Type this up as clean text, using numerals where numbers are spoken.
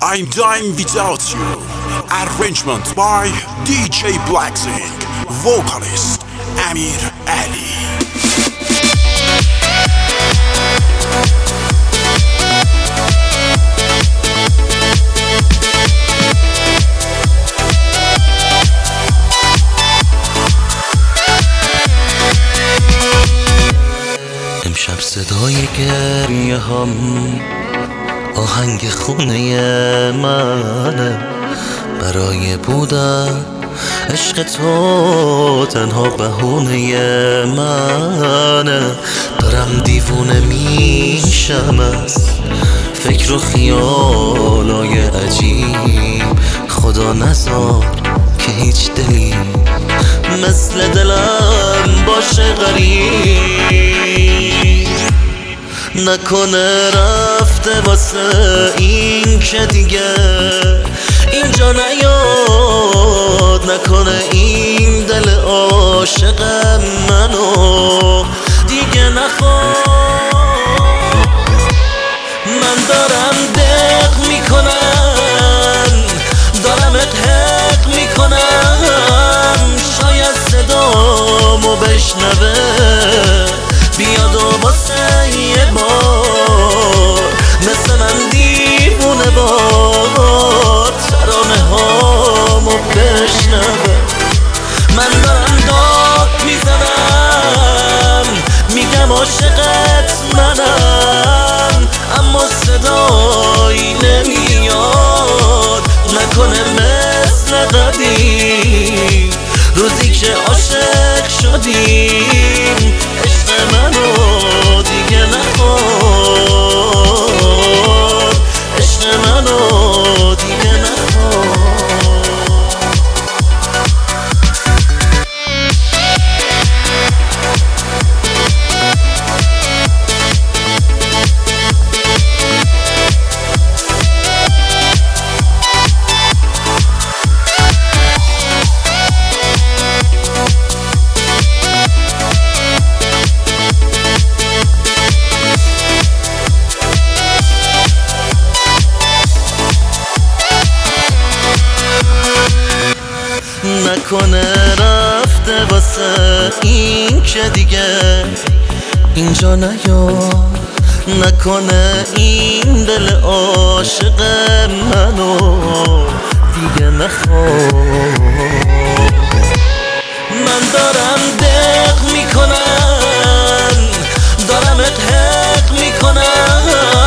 I'm dying without you. Arrangement by DJ Blackzing. Vocalist Amir Ali. امشب صدای گریه هم آهنگ خونه منه، برای بودن عشق تو تنها بهونه منه. دارم دیوونه میشم از فکر و خیالای عجیب، خدا نذار که هیچ دلی مثل دلم باشه غریب. نکنه رفته واسه این که دیگه اینجا نیاد، نکنه این دل عاشق منو دیگه نخواد. من دارم دق میکنم، دارم حق میکنم، شاید صدامو بشنوه بیاد و واسه یه بار مثل من دیوونه بار ترانه هامو بشنوه. من دارم داد میزنم، میگم عاشقت منم، اما صدایی نمیاد، نکنه مثل قدیم روزی که عاشق شدیم عشق منو دیگه نخواد، عشق منو دیگه نخواد. نکنه رفته واسه این که دیگه اینجا نیاد، نکنه این دل عاشق منو دیگه نخواد. من دارم دق میکنم، دارم حق میکنم،